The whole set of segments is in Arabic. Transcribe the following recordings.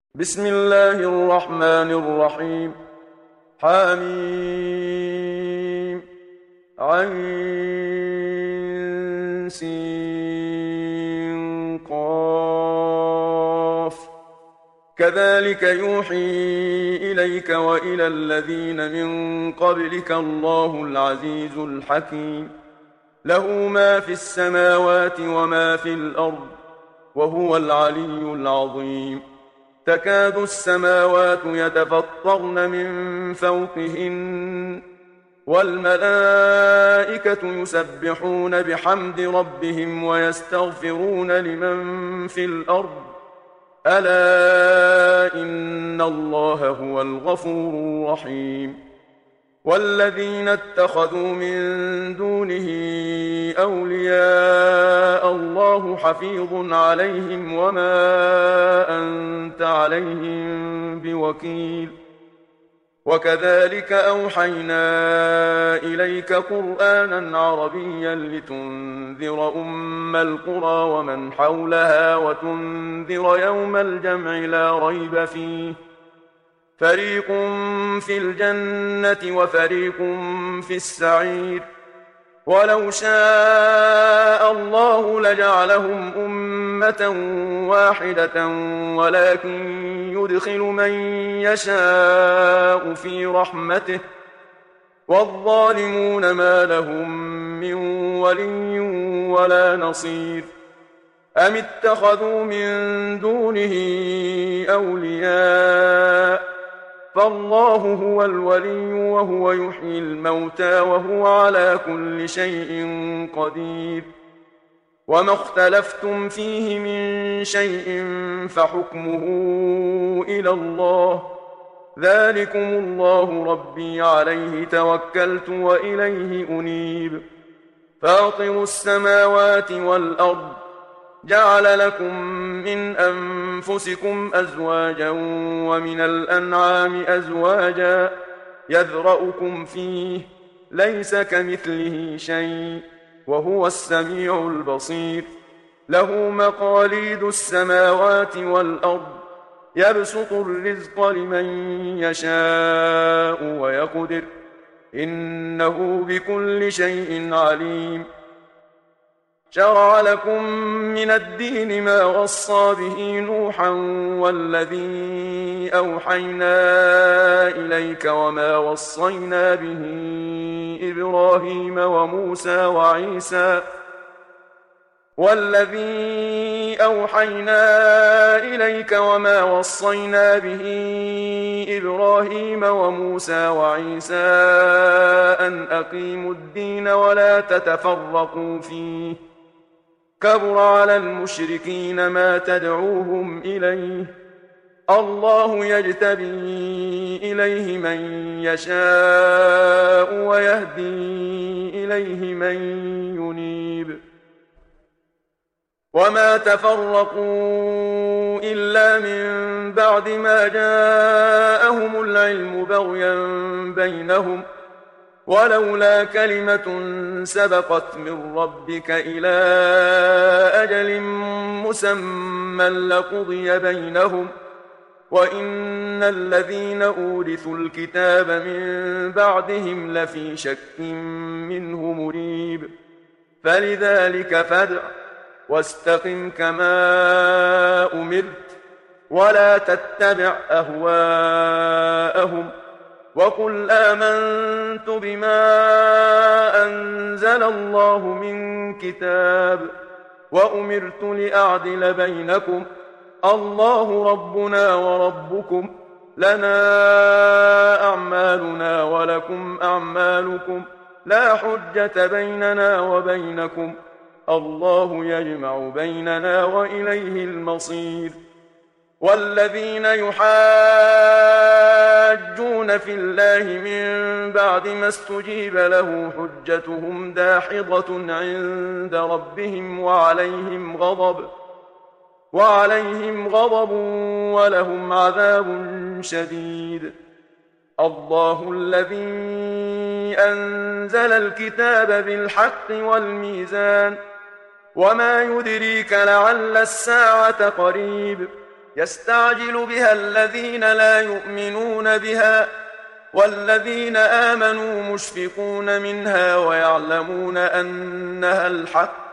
بسم الله الرحمن الرحيم. حميم عين سين قاف. كذلك يوحي إليك وإلى الذين من قبلك الله العزيز الحكيم. له ما في السماوات وما في الأرض وهو العلي العظيم. تكاد السماوات يتفطرن من فوقهن والملائكة يسبحون بحمد ربهم ويستغفرون لمن في الأرض ألا إن الله هو الغفور الرحيم. والذين اتخذوا من دونه أولياء الله حفيظ عليهم وما أنت عليهم بوكيل. وكذلك أوحينا إليك قرآنا عربيا لتنذر أم القرى ومن حولها وتنذر يوم الجمع لا ريب فيه. فريق في الجنة وفريق في السعير. ولو شاء الله لجعلهم أمة واحدة ولكن يدخل من يشاء في رحمته والظالمون ما لهم من ولي ولا نصير. أم اتخذوا من دونه أولياء فالله هو الولي وهو يحيي الموتى وهو على كل شيء قدير. وما اختلفتم فيه من شيء فحكمه إلى الله. ذلكم الله ربي عليه توكلت وإليه أنيب. فاطر السماوات والأرض جعل لكم من أنفسكم أزواجا ومن الأنعام أزواجا يذرأكم فيه ليس كمثله شيء وهو السميع البصير. له مقاليد السماوات والأرض يبسط الرزق لمن يشاء ويقدر إنه بكل شيء عليم. شرع لكم من الدين ما وصى به نوحا والذي أوحينا إليك وما وصينا به إبراهيم وموسى وعيسى أن أقيموا الدين ولا تتفرقوا فيه. كبر على المشركين ما تدعوهم إليه. الله يجتبي إليه من يشاء ويهدي إليه من ينيب. وما تفرقوا إلا من بعد ما جاءهم العلم بغيا بينهم ولولا كلمة سبقت من ربك إلى أجل مسمى لقضي بينهم وإن الذين أورثوا الكتاب من بعدهم لفي شك منه مريب. فلذلك فادع واستقم كما أمرت ولا تتبع أهواءهم وقل آمنت بما أنزل الله من كتاب وأمرت لأعدل بينكم الله ربنا وربكم لنا أعمالنا ولكم أعمالكم لا حجة بيننا وبينكم الله يجمع بيننا وإليه المصير. والذين يحاجون في الله من بعد ما استجيب له حجتهم داحضة عند ربهم وعليهم غضب ولهم عذاب شديد. الله الذي أنزل الكتاب بالحق والميزان وما يدريك لعل الساعة قريب يستعجل بها الذين لا يؤمنون بها، والذين آمنوا مشفقون منها ويعلمون أنها الحق.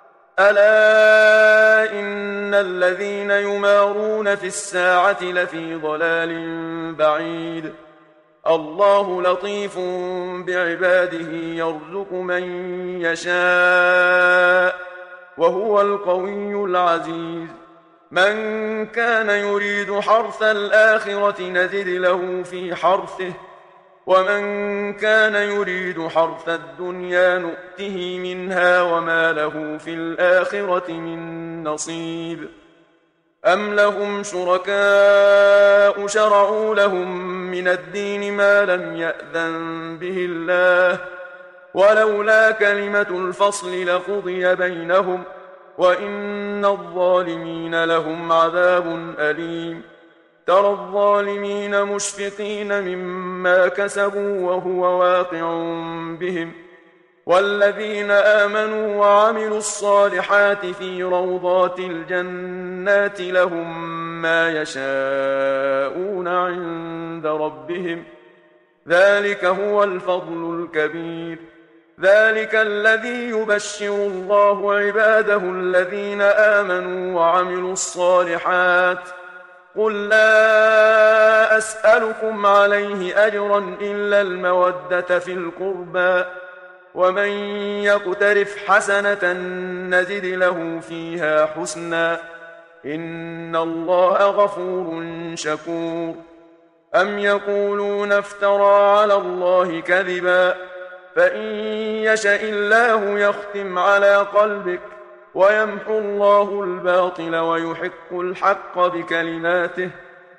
ألا إن الذين يمارون في الساعة لفي ضلال بعيد. الله لطيف بعباده يرزق من يشاء وهو القوي العزيز. من كان يريد حرث الآخرة نزد له في حرثه، ومن كان يريد حرث الدنيا نؤته منها وما له في الآخرة من نصيب. أم لهم شركاء شرعوا لهم من الدين ما لم يأذن به الله، ولولا كلمة الفصل لقضي بينهم، وإن الظالمين لهم عذاب أليم. ترى الظالمين مشفقين مما كسبوا وهو واقع بهم، والذين آمنوا وعملوا الصالحات في روضات الجنات لهم ما يشاءون عند ربهم، ذلك هو الفضل الكبير. ذلك الذي يبشر الله عباده الذين آمنوا وعملوا الصالحات. قل لا أسألكم عليه أجرا إلا المودة في القربى، ومن يقترف حسنة نزد له فيها حسنا، إن الله غفور شكور. أم يقولون افترى على الله كذبا، فإن يشأ الله يختم على قلبك ويمحو الله الباطل ويحق الحق بكلماته،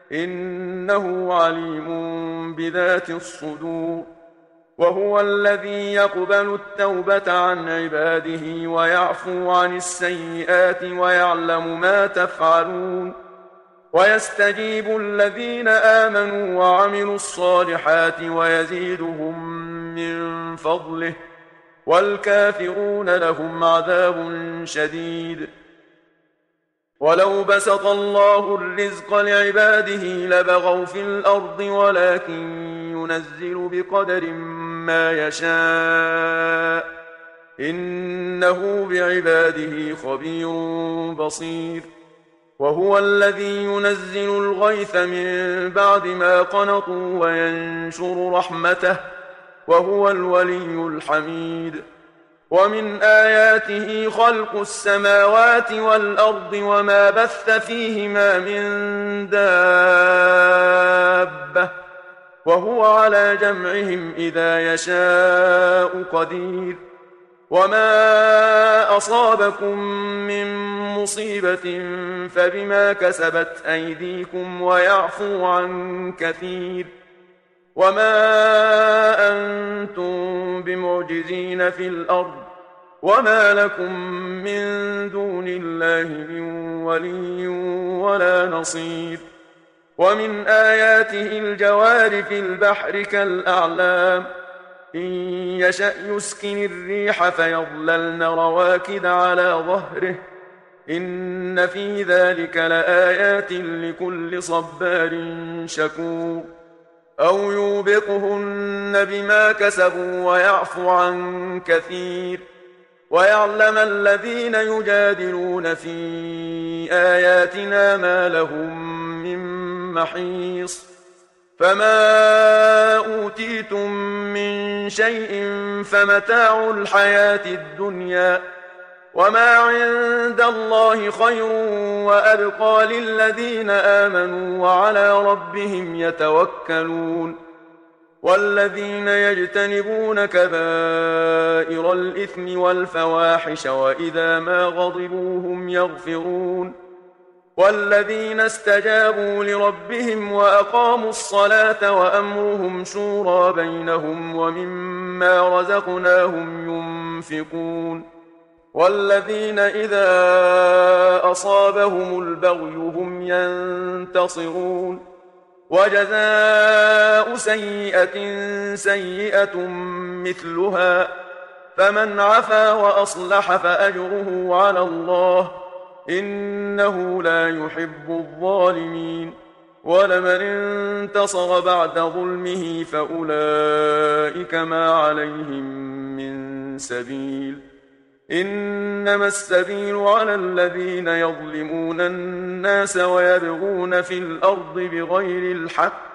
إنه عليم بذات الصدور. وهو الذي يقبل التوبة عن عباده ويعفو عن السيئات ويعلم ما تفعلون، ويستجيب الذين آمنوا وعملوا الصالحات ويزيدهم من فضله، والكافرون لهم عذاب شديد. ولو بسط الله الرزق لعباده لبغوا في الأرض، ولكن ينزل بقدر ما يشاء، إنه بعباده خبير بصير. وهو الذي ينزل الغيث من بعد ما قنطوا وينشر رحمته، وهو الولي الحميد. ومن آياته خلق السماوات والأرض وما بث فيهما من دابة، وهو على جمعهم إذا يشاء قدير. وما أصابكم من مصيبة فبما كسبت أيديكم ويعفو عن كثير. وما أنتم بمعجزين في الأرض، وما لكم من دون الله من ولي ولا نصير. ومن آياته الجوار في البحر كالأعلام، إن يشأ يسكن الريح فيظللن رواكد على ظهره، إن في ذلك لآيات لكل صبار شكور. أو يوبقهن بما كسبوا ويعفو عن كثير، ويعلم الذين يجادلون في آياتنا ما لهم من محيص. فما أوتيتم من شيء فمتاع الحياة الدنيا، وما عند الله خير وأبقى للذين آمنوا وعلى ربهم يتوكلون. والذين يجتنبون كبائر الإثم والفواحش وإذا ما غضبوا هم يغفرون. والذين استجابوا لربهم وأقاموا الصلاة وأمرهم شورى بينهم ومما رزقناهم ينفقون. والذين إذا أصابهم البغي هم ينتصرون. وجزاء سيئة سيئة مثلها، فمن عفا وأصلح فأجره على الله، إنه لا يحب الظالمين ولمن انتصر بعد ظلمه فأولئك ما عليهم من سبيل إنما السبيل على الذين يظلمون الناس ويبغون في الأرض بغير الحق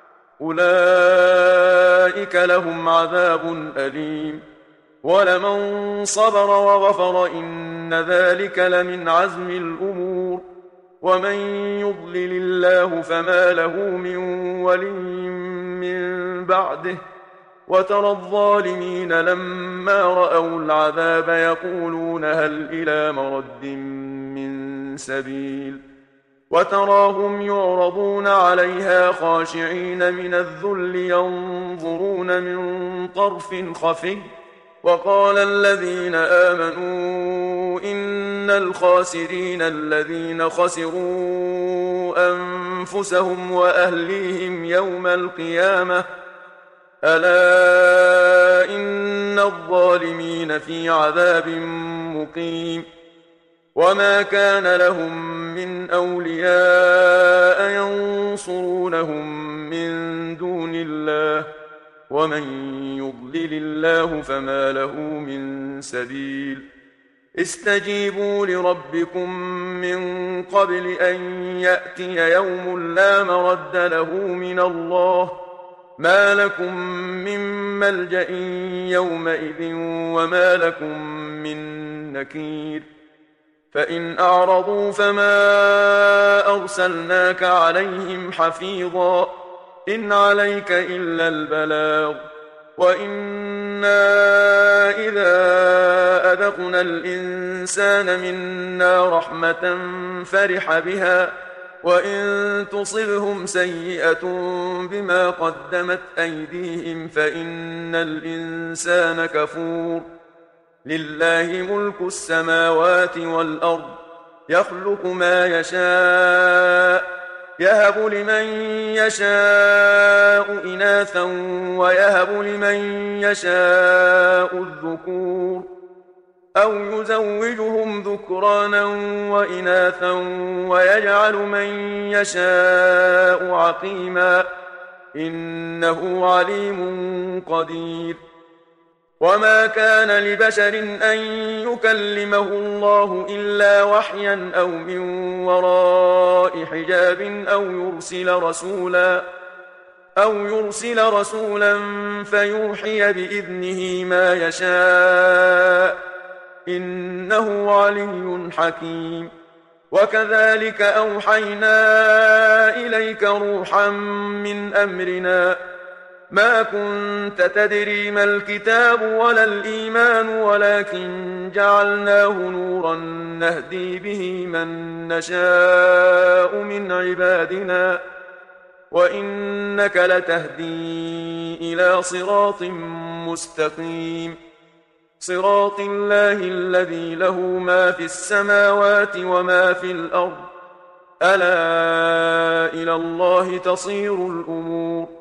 أولئك لهم عذاب أليم ولمن صبر وغفر إن ذلك لمن عزم الأمور ومن يضلل الله فما له من ولي من بعده وترى الظالمين لما رأوا العذاب يقولون هل إلى مرد من سبيل وتراهم يعرضون عليها خاشعين من الذل ينظرون من طرف خفي وقال الذين آمنوا إن الخاسرين الذين خسروا أنفسهم وأهليهم يوم القيامة ألا إن الظالمين في عذاب مقيم وما كان لهم من أولياء ينصرونهم من دون الله ومن يضلل الله فما له من سبيل استجيبوا لربكم من قبل أن يأتي يوم لا مرد له من الله ما لكم من ملجأ يومئذ وما لكم من نكير فإن أعرضوا فما أرسلناك عليهم حفيظا إن عليك إلا البلاغ وإنا إذا أذقنا الإنسان منا رحمة فرح بها وإن تصبهم سيئة بما قدمت أيديهم فإن الإنسان كفور لله ملك السماوات والأرض يخلق ما يشاء يهب لمن يشاء إناثا ويهب لمن يشاء الذكور أو يزوجهم ذكرانا وإناثا ويجعل من يشاء عقيما إنه عليم قدير وما كان لبشر أن يكلمه الله إلا وحيا أو من وراء حجاب أو يرسل رسولا فيوحي بإذنه ما يشاء إنه علي حكيم وكذلك أوحينا إليك روحا من أمرنا ما كنت تدري ما الكتاب ولا الإيمان ولكن جعلناه نورا نهدي به من نشاء من عبادنا وإنك لتهدي إلى صراط مستقيم صراط الله الذي له ما في السماوات وما في الأرض ألا إلى الله تصير الأمور